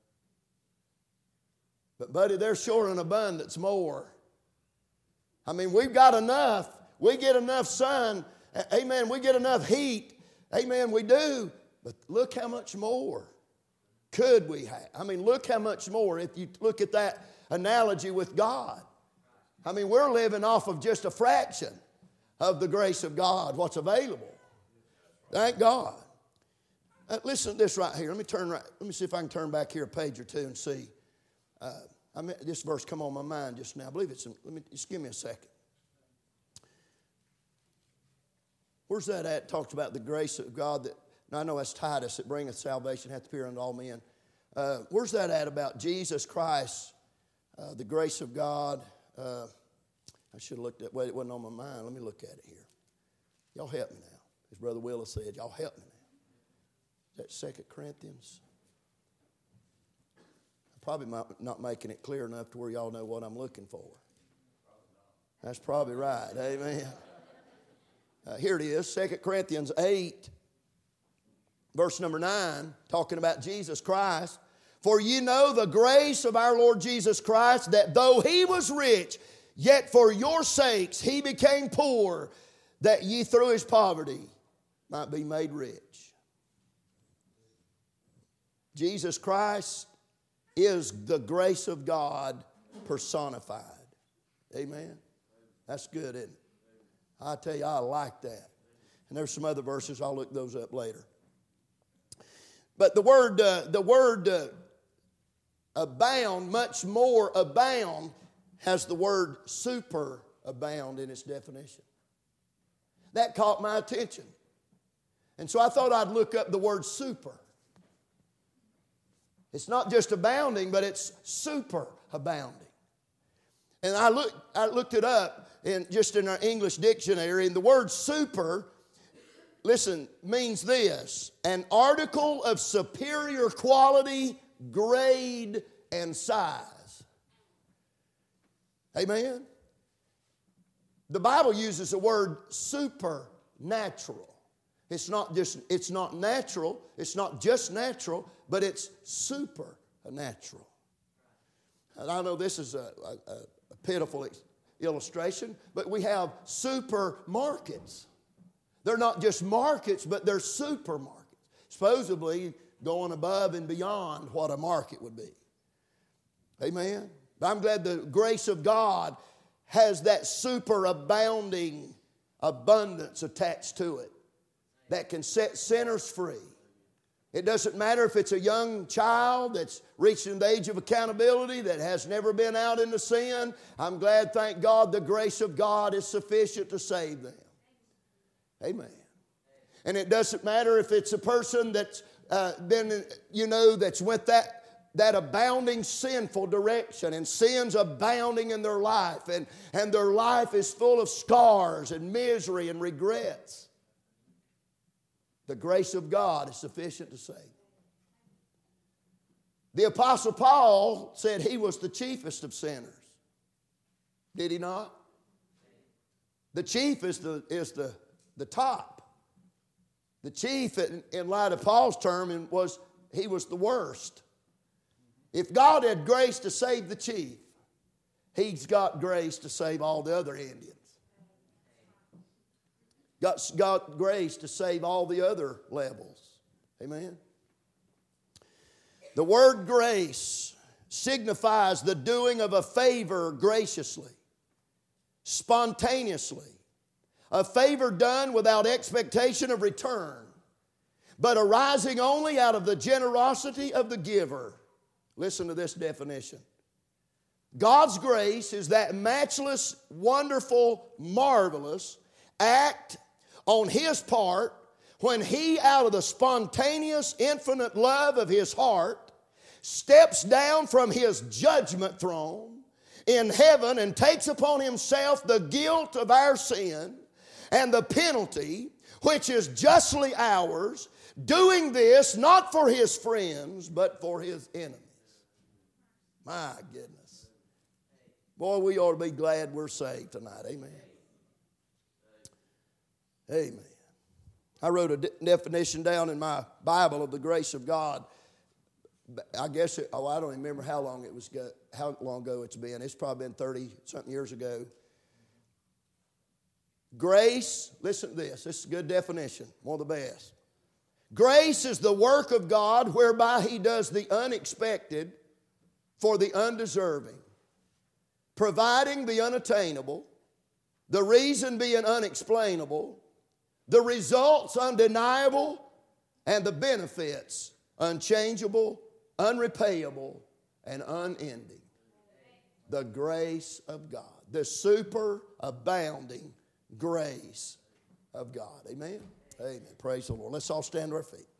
But buddy, there's sure an abundance more. I mean, we've got enough. We get enough sun. Amen. We get enough heat. Amen. We do. But look how much more could we have. I mean, look how much more if you look at that analogy with God. I mean, we're living off of just a fraction of the grace of God, what's available. Thank God. Listen to this right here. Let me see if I can turn back here a page or two and see. This verse come on my mind just now. I believe just give me a second. Where's that at? It talks about the grace of God that, now I know that's Titus, that bringeth salvation, hath appeared unto all men. Where's that at about Jesus Christ, the grace of God? I should have looked at it. Wait, it wasn't on my mind. Let me look at it here. Y'all help me now. As Brother Willis said, y'all help me now. Is that 2 Corinthians? I'm probably not making it clear enough to where y'all know what I'm looking for. That's probably right. Amen. Here it is, 2 Corinthians 8, verse number 9, talking about Jesus Christ. For ye know the grace of our Lord Jesus Christ, that though he was rich, yet for your sakes he became poor, that ye through his poverty might be made rich. Jesus Christ is the grace of God personified. Amen. That's good, isn't it? I tell you, I like that. And there's some other verses. I'll look those up later. But the word abound, much more abound, has the word super abound in its definition. That caught my attention. And so I thought I'd look up the word super. It's not just abounding, but it's super abounding. And I looked it up in our English dictionary, and the word super, listen, means this: an article of superior quality, grade, and size. Amen? The Bible uses the word supernatural. It's not natural, it's not just natural, but it's supernatural. And I know this is a pitiful illustration, but we have supermarkets. They're not just markets, but they're supermarkets, supposedly going above and beyond what a market would be. Amen? But I'm glad the grace of God has that superabounding abundance attached to it that can set sinners free. It doesn't matter if it's a young child that's reaching the age of accountability that has never been out into sin. I'm glad, thank God, the grace of God is sufficient to save them. Amen. And it doesn't matter if it's a person that's that's went that abounding sinful direction, and sin's abounding in their life, and their life is full of scars and misery and regrets. The grace of God is sufficient to save. The Apostle Paul said he was the chiefest of sinners. Did he not? The chief is the top. The chief, in light of Paul's term, he was the worst. If God had grace to save the chief, he's got grace to save all the other Indians. Got grace to save all the other levels. Amen? The word grace signifies the doing of a favor graciously, spontaneously. A favor done without expectation of return, but arising only out of the generosity of the giver. Listen to this definition. God's grace is that matchless, wonderful, marvelous act on His part when He, out of the spontaneous, infinite love of His heart, steps down from His judgment throne in heaven and takes upon Himself the guilt of our sin and the penalty which is justly ours, doing this not for His friends but for His enemies. My goodness. Boy, we ought to be glad we're saved tonight. Amen. Amen. I wrote a definition down in my Bible of the grace of God. I guess, I don't even remember how long ago it's been. It's probably been 30-something years ago. Grace, listen to this. This is a good definition, one of the best. Grace is the work of God whereby He does the unexpected for the undeserving, providing the unattainable, the reason being unexplainable, the results undeniable, and the benefits unchangeable, unrepayable, and unending. The grace of God. The superabounding grace of God. Amen? Amen. Praise the Lord. Let's all stand to our feet.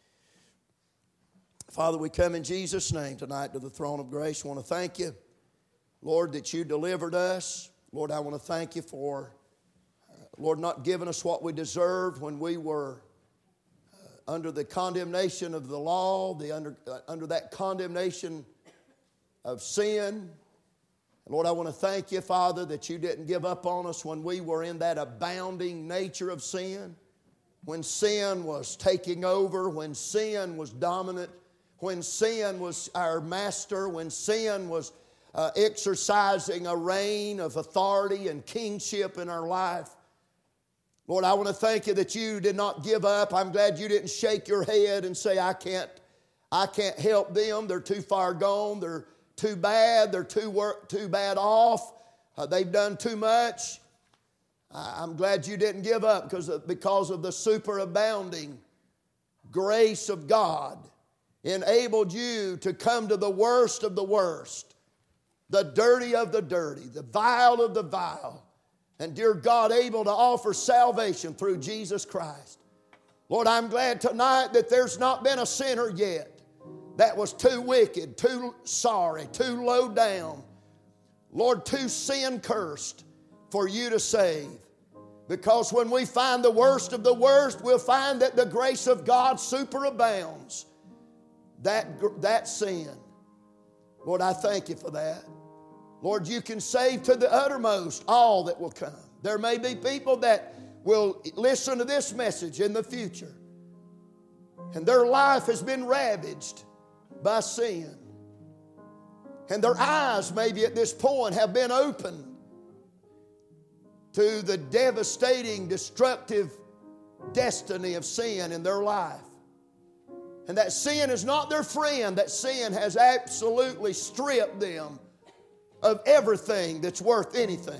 Father, we come in Jesus' name tonight to the throne of grace. I want to thank You, Lord, that You delivered us. Lord, I want to thank You for Lord, not giving us what we deserved when we were under the condemnation of the law, under that condemnation of sin. Lord, I want to thank You, Father, that You didn't give up on us when we were in that abounding nature of sin, when sin was taking over, when sin was dominant, when sin was our master, when sin was exercising a reign of authority and kingship in our life. Lord, I want to thank You that You did not give up. I'm glad You didn't shake Your head and say, I can't help them. They're too far gone. They're too bad. They're too bad off. They've done too much. I'm glad You didn't give up because of the superabounding grace of God enabled You to come to the worst of the worst, the dirty of the dirty, the vile of the vile. And dear God, able to offer salvation through Jesus Christ. Lord, I'm glad tonight that there's not been a sinner yet that was too wicked, too sorry, too low down, Lord, too sin cursed for You to save. Because when we find the worst of the worst, we'll find that the grace of God superabounds that sin. Lord, I thank You for that. Lord, You can save to the uttermost all that will come. There may be people that will listen to this message in the future, and their life has been ravaged by sin. And their eyes maybe at this point have been opened to the devastating, destructive destiny of sin in their life. And that sin is not their friend. That sin has absolutely stripped them of everything that's worth anything.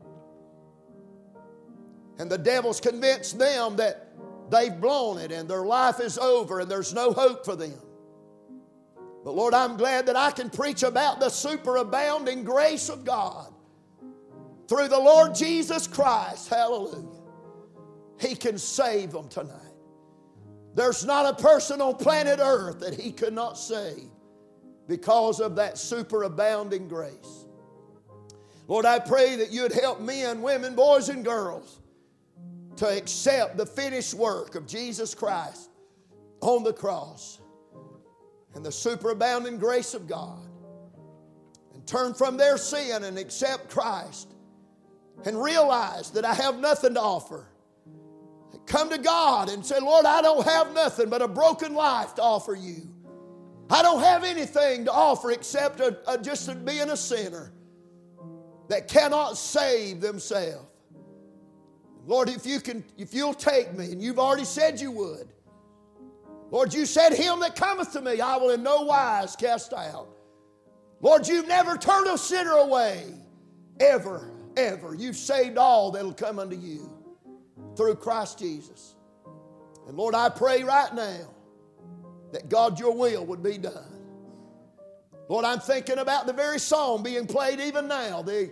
And the devil's convinced them that they've blown it and their life is over and there's no hope for them. But Lord, I'm glad that I can preach about the superabounding grace of God through the Lord Jesus Christ. Hallelujah. He can save them tonight. There's not a person on planet Earth that He could not save because of that superabounding grace. Lord, I pray that You'd help men, women, boys, and girls to accept the finished work of Jesus Christ on the cross and the superabounding grace of God, and turn from their sin and accept Christ and realize that I have nothing to offer. Come to God and say, Lord, I don't have nothing but a broken life to offer You. I don't have anything to offer except just being a sinner that cannot save themselves. Lord, if you'll take me, and You've already said You would. Lord, You said, him that cometh to me, I will in no wise cast out. Lord, You've never turned a sinner away. Ever, ever. You've saved all that'll come unto You through Christ Jesus. And Lord, I pray right now that God, Your will would be done. Lord, I'm thinking about the very song being played even now, the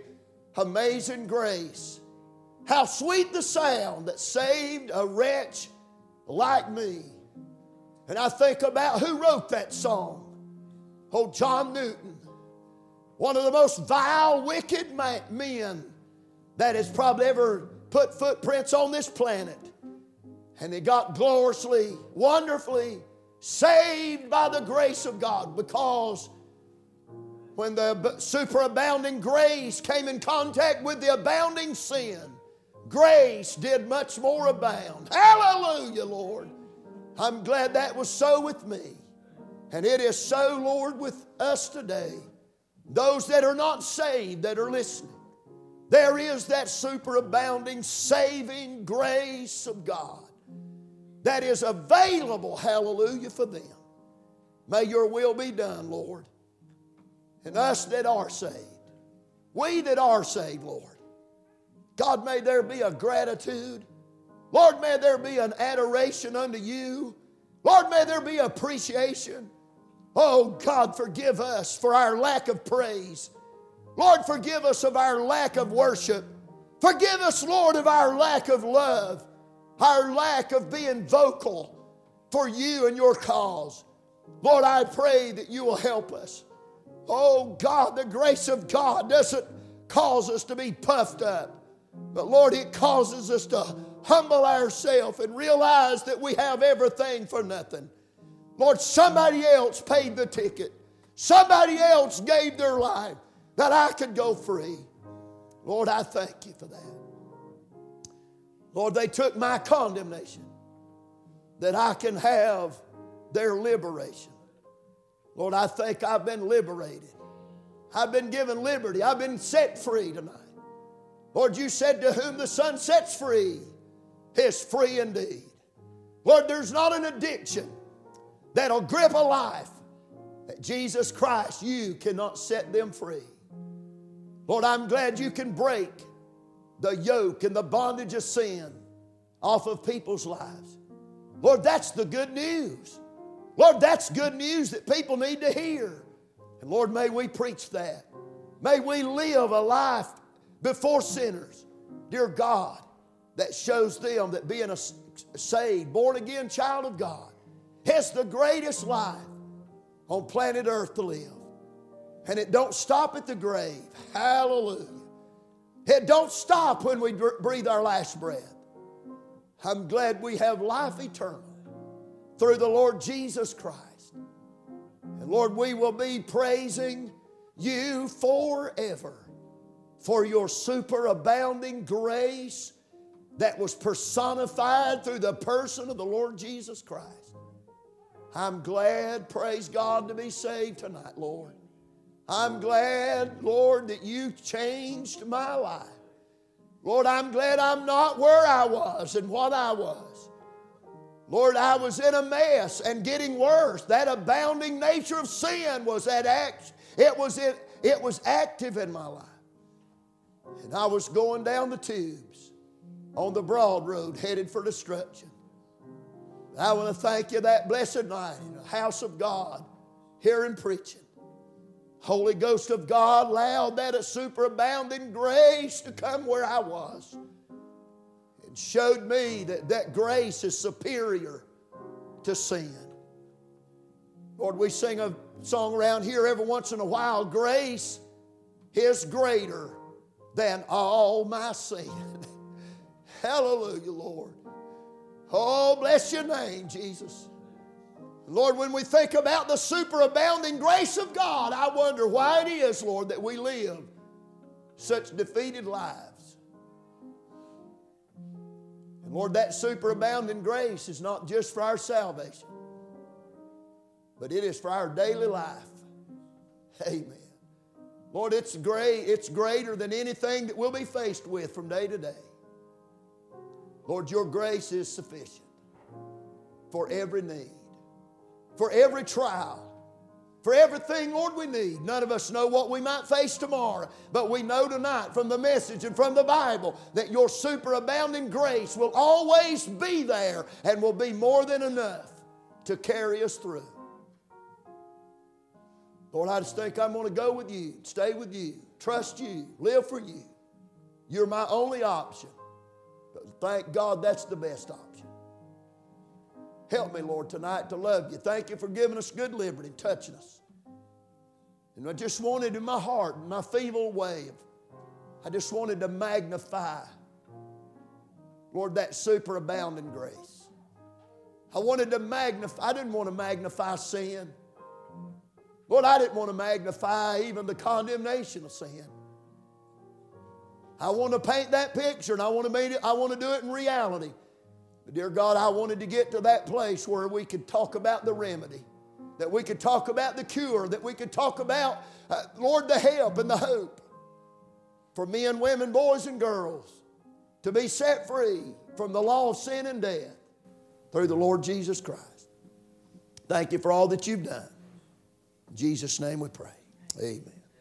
Amazing Grace. How sweet the sound that saved a wretch like me. And I think about who wrote that song. Oh, John Newton, one of the most vile, wicked men that has probably ever put footprints on this planet. And he got gloriously, wonderfully saved by the grace of God, because when the superabounding grace came in contact with the abounding sin, grace did much more abound. Hallelujah, Lord. I'm glad that was so with me. And it is so, Lord, with us today. Those that are not saved, that are listening, there is that superabounding, saving grace of God that is available, hallelujah, for them. May your will be done, Lord. And us that are saved, we that are saved, Lord, God, may there be a gratitude. Lord, may there be an adoration unto you. Lord, may there be appreciation. Oh, God, forgive us for our lack of praise. Lord, forgive us of our lack of worship. Forgive us, Lord, of our lack of love, our lack of being vocal for you and your cause. Lord, I pray that you will help us. Oh, God, the grace of God doesn't cause us to be puffed up, but, Lord, it causes us to humble ourselves and realize that we have everything for nothing. Lord, somebody else paid the ticket. Somebody else gave their life that I could go free. Lord, I thank you for that. Lord, they took my condemnation that I can have their liberation. Lord, I think I've been liberated. I've been given liberty. I've been set free tonight. Lord, you said, to whom the Son sets free is free indeed. Lord, there's not an addiction that'll grip a life that Jesus Christ, you cannot set them free. Lord, I'm glad you can break the yoke and the bondage of sin off of people's lives. Lord, that's the good news. Lord, that's good news that people need to hear. And Lord, may we preach that. May we live a life before sinners, dear God, that shows them that being a saved, born-again child of God is the greatest life on planet Earth to live. And it don't stop at the grave. Hallelujah. It don't stop when we breathe our last breath. I'm glad we have life eternal through the Lord Jesus Christ. And Lord, we will be praising you forever for your superabounding grace that was personified through the person of the Lord Jesus Christ. I'm glad, praise God, to be saved tonight, Lord. I'm glad, Lord, that you changed my life. Lord, I'm glad I'm not where I was and what I was. Lord, I was in a mess and getting worse. That abounding nature of sin was it was active in my life. And I was going down the tubes on the broad road headed for destruction. I want to thank you that blessed night in the house of God, hearing preaching. Holy Ghost of God allowed that a superabounding grace to come where I was. It showed me that grace is superior to sin. Lord, we sing a song around here every once in a while. Grace is greater than all my sin. Hallelujah, Lord. Oh, bless your name, Jesus. Lord, when we think about the superabounding grace of God, I wonder why it is, Lord, that we live such defeated lives. And Lord, that superabounding grace is not just for our salvation, but it is for our daily life. Amen. Lord, it's great. It's greater than anything that we'll be faced with from day to day. Lord, your grace is sufficient for every need, for every trial, for everything, Lord, we need. None of us know what we might face tomorrow, but we know tonight from the message and from the Bible that your superabounding grace will always be there and will be more than enough to carry us through. Lord, I just think I'm going to go with you, stay with you, trust you, live for you. You're my only option. But thank God that's the best option. Help me, Lord, tonight to love you. Thank you for giving us good liberty, touching us. And I just wanted in my heart, in my feeble way, I just wanted to magnify, Lord, that superabounding grace. I wanted to magnify, I didn't want to magnify sin. Lord, I didn't want to magnify even the condemnation of sin. I want to paint that picture, and I want to do it in reality. But dear God, I wanted to get to that place where we could talk about the remedy, that we could talk about the cure, that we could talk about, Lord, the help and the hope for men, women, boys, and girls to be set free from the law of sin and death through the Lord Jesus Christ. Thank you for all that you've done. In Jesus' name we pray. Amen.